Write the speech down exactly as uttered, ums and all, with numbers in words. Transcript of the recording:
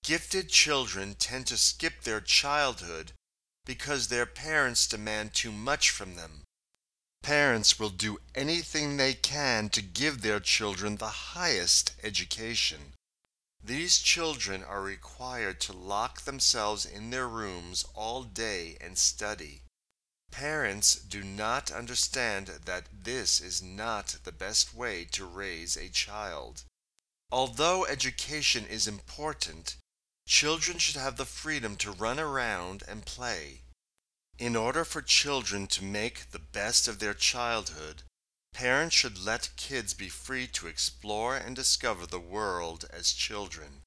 Gifted children tend to skip their childhood because their parents demand too much from them. Parents will do anything they can to give their children the highest education. These children are required to lock themselves in their rooms all day and study. Parents do not understand that this is not the best way to raise a child. Although education is important, children should have the freedom to run around and play. In order for children to make the best of their childhood, parents should let kids be free to explore and discover the world as children.